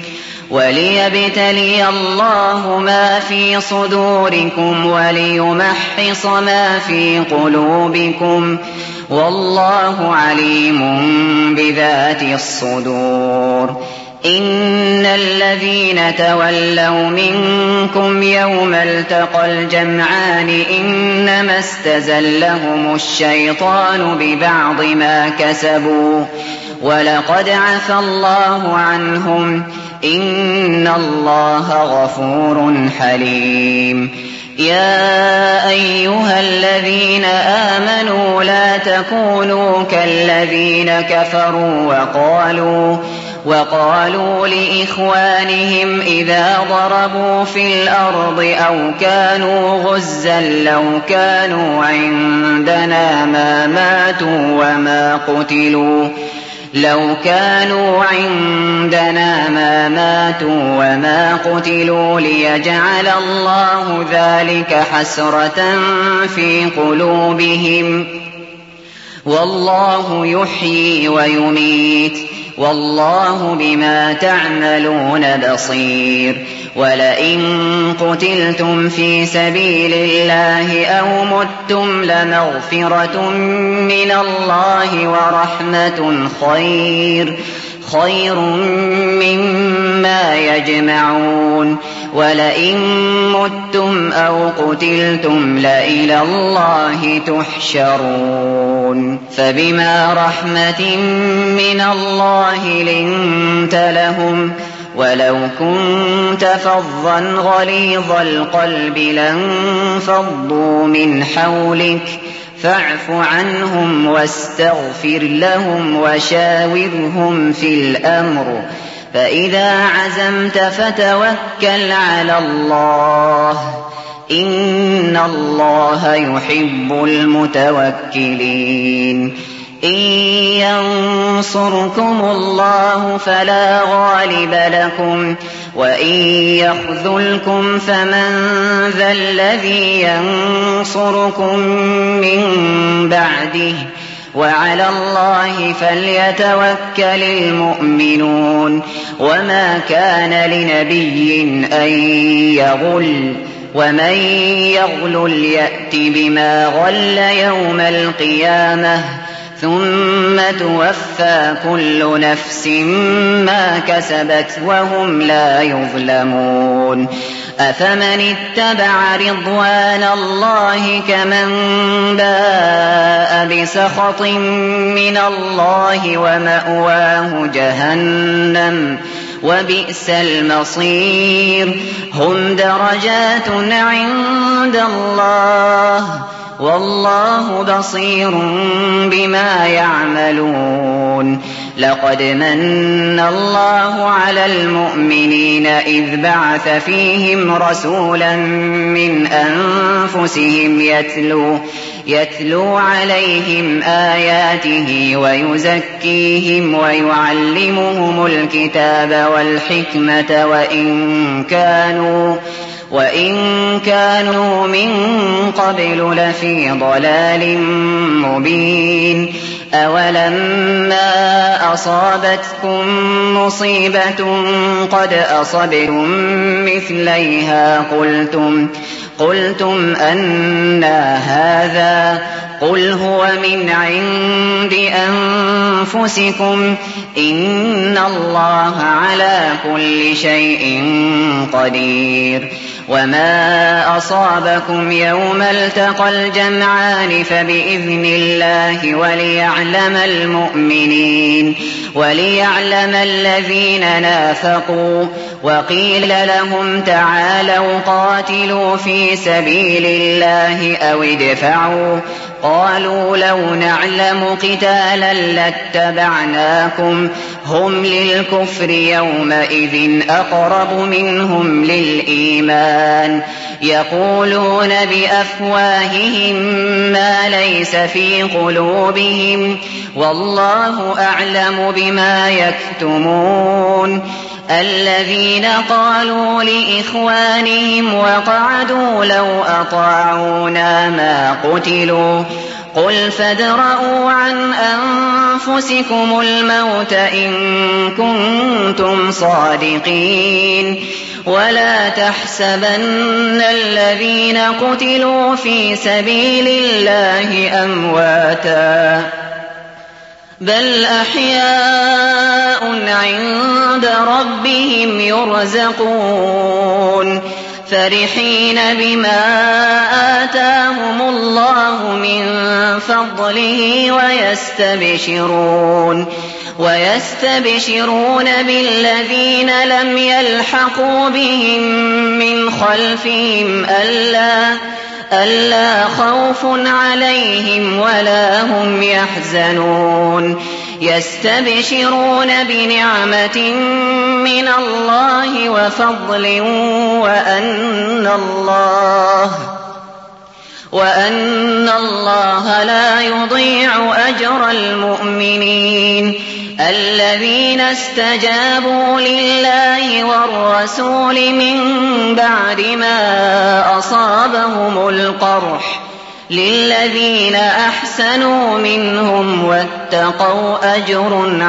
وليبتلي الله ما في صدوركم وليمحص ما في قلوبكم والله عليم بذات الصدور إن الذين تولوا منكم يوم التقى الجمعان إنما استزلهم الشيطان ببعض ما كسبوا ولقد عفى الله عنهم إن الله غفور حليم يا أيها الذين آمنوا لا تكونوا كالذين كفروا وقالوا وقالوا لإخوانهم إذا ضربوا في الأرض أو كانوا غزا لو كانوا عندنا ما ماتوا وما قتلوا لو كانوا عندنا ما ماتوا وما قتلوا ليجعل الله ذلك حسرة في قلوبهم والله يحيي ويميت والله بما تعملون بصير ولئن قتلتم في سبيل الله أو متم لمغفرة من الله ورحمة خير خير مما يجمعون ولئن متم أو قتلتم لإلى الله تحشرون فبما رحمة من الله لنت لهم ولو كنت فظا غليظ القلب لانفضوا من حولك فاعف عنهم واستغفر لهم وشاورهم في الأمر فإذا عزمت فتوكل على الله إن الله يحب المتوكلين إن ينصركم الله فلا غالب لكم وإن يخذلكم فمن ذا الذي ينصركم من بعده وعلى الله فليتوكل المؤمنون وما كان لنبي أن يغل ومن يغلل يأت بما غل يوم القيامة ثم توفى كل نفس ما كسبت وهم لا يظلمون أفمن اتبع رضوان الله كمن باء بسخط من الله ومأواه جهنم وبئس المصير هم درجات عند الله والله بصير بما يعملون لقد من الله على المؤمنين إذ بعث فيهم رسولا من أنفسهم يتلو, يتلو عليهم آياته ويزكيهم ويعلمهم الكتاب والحكمة وإن كانوا وإن كانوا من قبل لفي ضلال مبين أولما أصابتكم مصيبة قد أصبتم مثليها قلتم قلتم أنى هذا قل هو من عند أنفسكم إن الله على كل شيء قدير وما أصابكم يوم التقى الجمعان فبإذن الله وليعلم المؤمنين وليعلم الذين نافقوا وقيل لهم تعالوا قاتلوا في سبيل الله أو ادفعوا قالوا لو نعلم قتالا لاتبعناكم هم للكفر يومئذ أقرب منهم للإيمان يقولون بأفواههم ما ليس في قلوبهم والله أعلم بما يكتمون الذين قالوا لإخوانهم وقعدوا لو أطاعونا ما قتلوا قل فادرءوا عن أنفسكم الموت إن كنتم صادقين ولا تحسبن الذين قتلوا في سبيل الله أمواتا بل أحياء عند ربهم يرزقون فرحين بما آتاهم الله من فضله ويستبشرون ويستبشرون بالذين لم يلحقوا بهم من خلفهم ألا ألا خوف عليهم ولا هم يحزنون يستبشرون بنعمة من الله وفضل وأن الله وأن الله لا يضيع أجر المؤمنين الذين استجابوا لله والرسول من بعد ما أصابهم القرح للذين أحسنوا منهم واتقوا أجر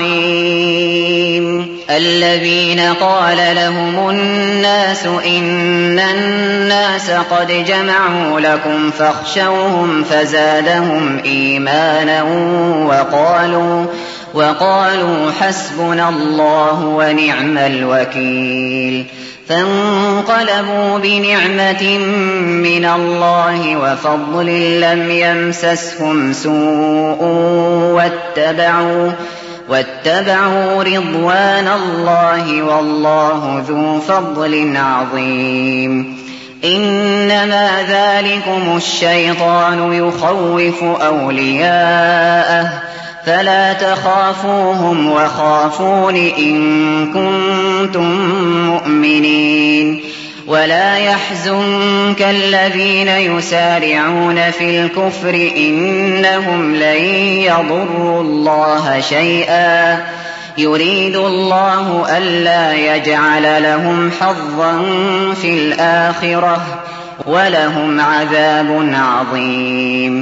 عظيم الذين قال لهم الناس إن الناس قد جمعوا لكم فاخشوهم فزادهم إيمانا وقالوا وقالوا حسبنا الله ونعم الوكيل فانقلبوا بنعمة من الله وفضل لم يمسسهم سوء واتبعوا واتبعوا رضوان الله والله ذو فضل عظيم إنما ذلكم الشيطان يخوف أولياءه فلا تخافوهم وخافون إن كنتم مؤمنين ولا يحزنك الذين يسارعون في الكفر إنهم لن يضروا الله شيئا يريد الله ألا يجعل لهم حظا في الآخرة ولهم عذاب عظيم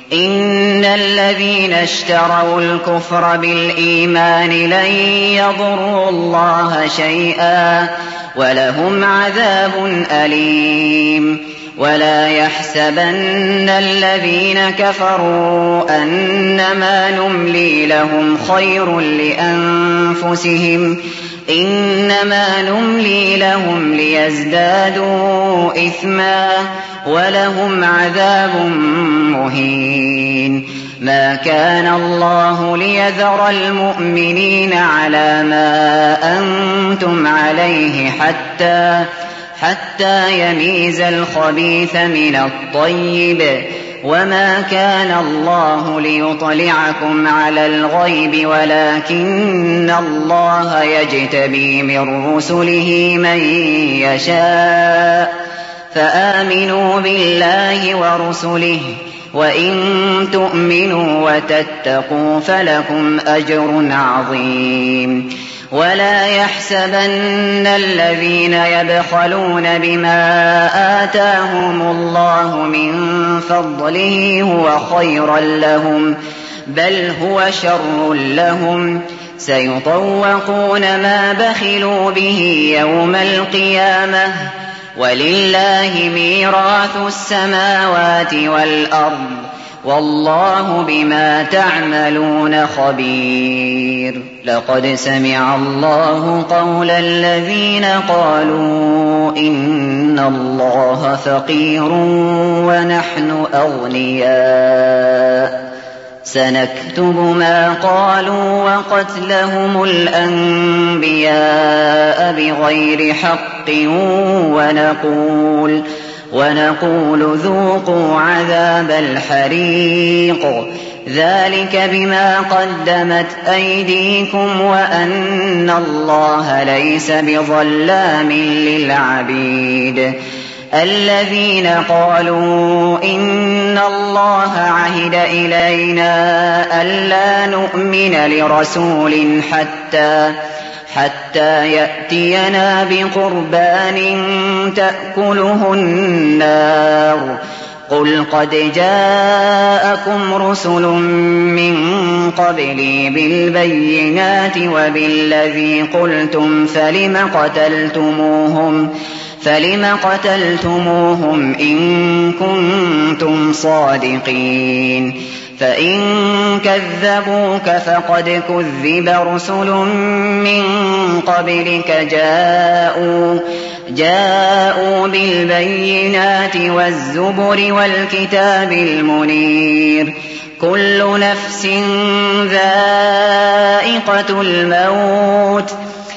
إن الذين اشتروا الكفر بالإيمان لن يضروا الله شيئا ولهم عذاب أليم. ولا يحسبن الذين كفروا أنما نملي لهم خير لأنفسهم إنما نملي لهم ليزدادوا إثما ولهم عذاب مهين. ما كان الله ليذر المؤمنين على ما أنتم عليه حتى حتى يميز الخبيث من الطيب وما كان الله ليطلعكم على الغيب ولكن الله يجتبي من رسله من يشاء فآمنوا بالله ورسله وإن تؤمنوا وتتقوا فلكم أجر عظيم. ولا يحسبن الذين يبخلون بما آتاهم الله من فضله هو خيرا لهم بل هو شر لهم سيطوقون ما بخلوا به يوم القيامة ولله ميراث السماوات والأرض والله بما تعملون خبير. لقد سمع الله قول الذين قالوا إن الله فقير ونحن أغنياء سنكتب ما قالوا وقتلهم الأنبياء بغير حق ونقول ونقول ذوقوا عذاب الحريق ذلك بما قدمت أيديكم وأن الله ليس بظلام للعبيد. الذين قالوا إن الله عهد إلينا ألا نؤمن لرسول حتى حتى يأتينا بقربان تأكله النار قل قد جاءكم رسل من قبلي بالبينات وبالذي قلتم فلم قتلتموهم فلم قتلتموهم إن كنتم صادقين فإن كذبوك فقد كذب رسل من قبلك جاءوا جاءوا بالبينات والزبر والكتاب المنير كل نفس ذائقة الموت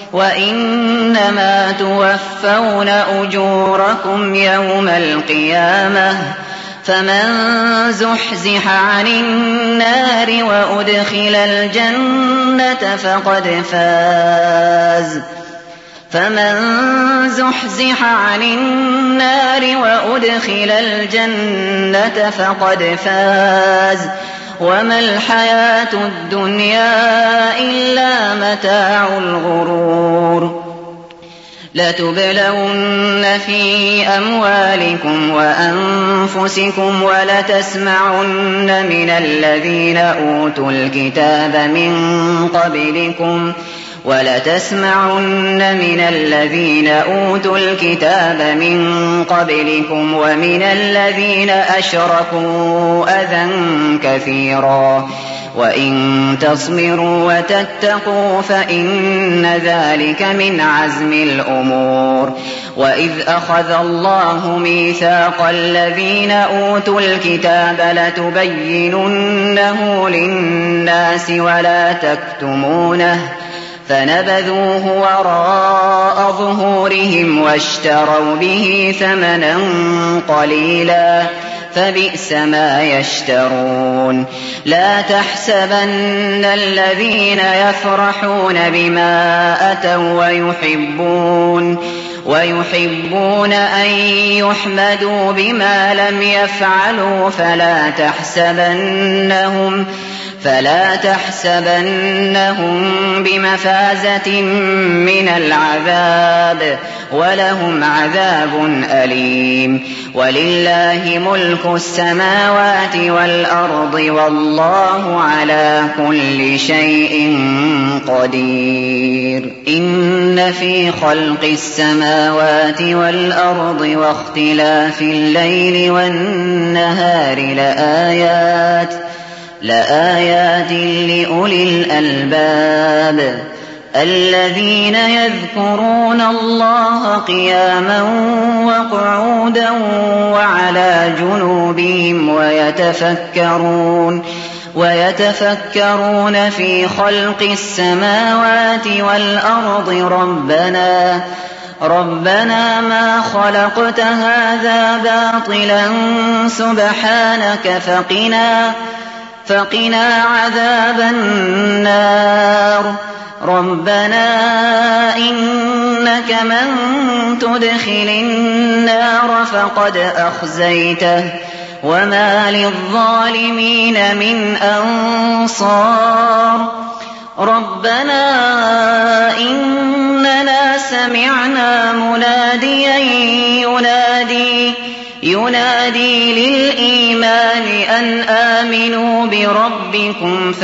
وإنما توفون أجوركم يوم القيامة فمن زحزح عن النار وأدخل الجنة فقد فاز فمن زحزح عن النار وأدخل الجنة فقد فاز وما الحياة الدنيا إلا متاع الغرور. لتبلون في أموالكم وأنفسكم ولتسمعن من الذين أوتوا الكتاب من قبلكم ولتسمعن من الذين أوتوا الكتاب من قبلكم ومن الذين أشركوا أذى كثيرا وإن تصبروا وتتقوا فإن ذلك من عزم الأمور. وإذ أخذ الله ميثاق الذين أوتوا الكتاب لتبيننه للناس ولا تكتمونه فنبذوه وراء ظهورهم واشتروا به ثمنا قليلا فبئس ما يشترون. لا تحسبن الذين يفرحون بما أتوا ويحبون ويحبون أن يحمدوا بما لم يفعلوا فلا تحسبنهم فلا تحسبنهم بمفازة من العذاب ولهم عذاب أليم. ولله ملك ملك السماوات والأرض والله على كل شيء قدير إن في خلق السماوات والأرض واختلاف الليل والنهار لآيات لآيات لأولي الألباب الذين يذكرون الله قياما وقعودا وعلى جنوبهم ويتفكرون ويتفكرون في خلق السماوات والأرض ربنا ربنا ما خلقت هذا باطلا سبحانك فقنا فقنا عذاب النار ربنا إنك من تدخل النار فقد أخزيته وما للظالمين من أنصار ربنا إننا سمعنا مناديا ينادي ينادي للإيمان أن آمنوا بربكم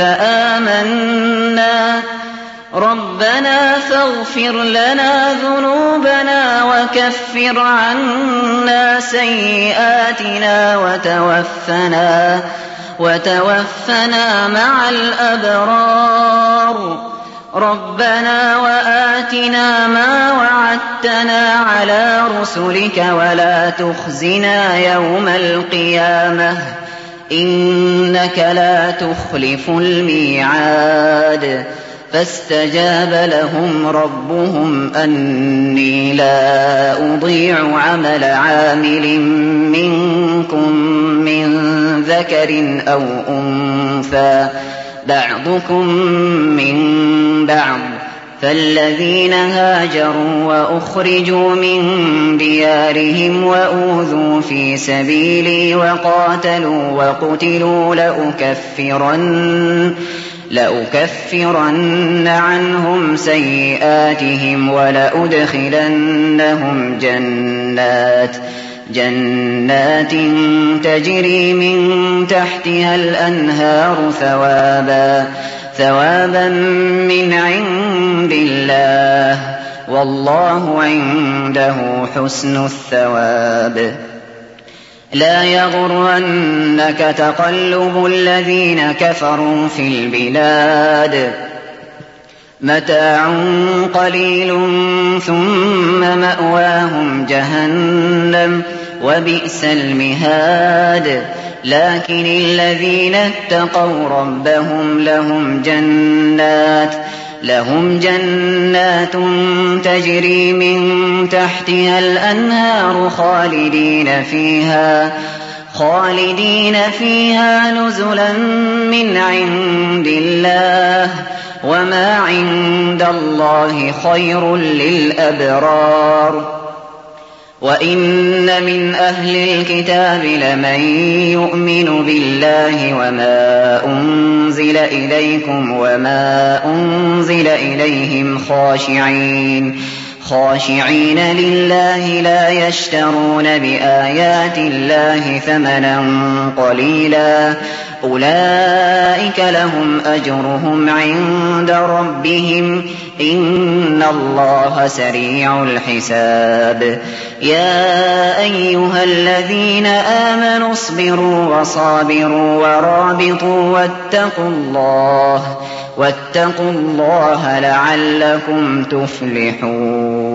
فآمنا ربنا فاغفر لنا ذنوبنا وكفر عنا سيئاتنا وتوفنا وتوفنا مع الأبرار ربنا وآتنا ما وعدتنا على رسلك ولا تخزنا يوم القيامة إنك لا تخلف الميعاد فاستجاب لهم ربهم أني لا أضيع عمل عامل منكم من ذكر أو أنثى بعضكم من بعض فالذين هاجروا وأخرجوا من ديارهم وأوذوا في سبيلي وقاتلوا وقتلوا لأكفرن لأكفرن عنهم سيئاتهم ولأدخلنهم جنات جنات تجري من تحتها الأنهار ثوابا ثوابا من عند الله والله عنده حسن الثواب لا يغرنك تقلب الذين كفروا في البلاد متاع قليل ثم مأواهم جهنم وبئس المهاد لكن الذين اتقوا ربهم لهم جنات لهم جنات تجري من تحتها الأنهار خالدين فيها خالدين فيها نزلا من عند الله وما عند الله خير للأبرار وإن من أهل الكتاب لمن يؤمن بالله وما أنزل إليكم وما أنزل إليهم خاشعين خاشعين لله لا يشترون بآيات الله ثمنا قليلا أولئك لهم أجرهم عند ربهم إن الله سريع الحساب يا أيها الذين آمنوا اصبروا وصابروا ورابطوا واتقوا الله واتقوا الله لعلكم تفلحون